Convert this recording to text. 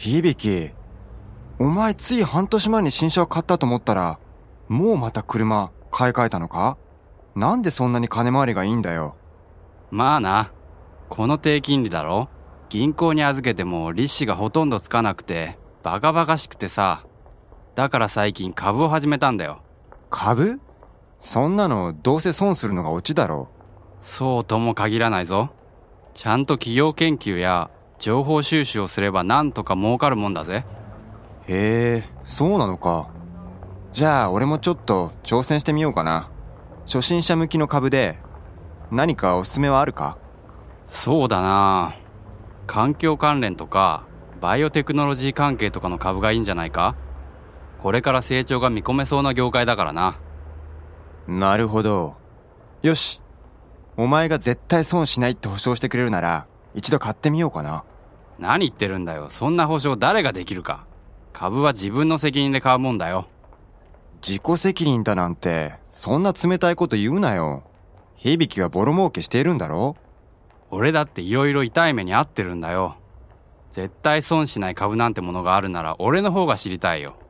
響、お前つい半年前に新車を買ったと思ったら、もうまた車買い替えたのか？なんでそんなに金回りがいいんだよ。 まあな、この低金利だろ。銀行に預けても利子がほとんどつかなくてバカバカしくてさ。だから最近株を始めたんだよ。 株？そんなのどうせ損するのがオチだろ。 そうとも限らないぞ。ちゃんと企業研究や情報収集をすればなんとか儲かるもんだぜ。 へえ、そうなのか。じゃあ俺もちょっと挑戦してみようかな。初心者向きの株で何かおすすめはあるか？ そうだな、環境関連とかバイオテクノロジー関係とかの株がいいんじゃないか。これから成長が見込めそうな業界だからな。 なるほど。よし、お前が絶対損しないって保証してくれるなら一度買ってみようかな。 何言ってるんだよ。そんな保証誰ができるか。株は自分の責任で買うもんだよ。 自己責任だなんてそんな冷たいこと言うなよ。響はボロ儲けしているんだろ。 俺だっていろいろ痛い目に遭ってるんだよ。絶対損しない株なんてものがあるなら俺の方が知りたいよ。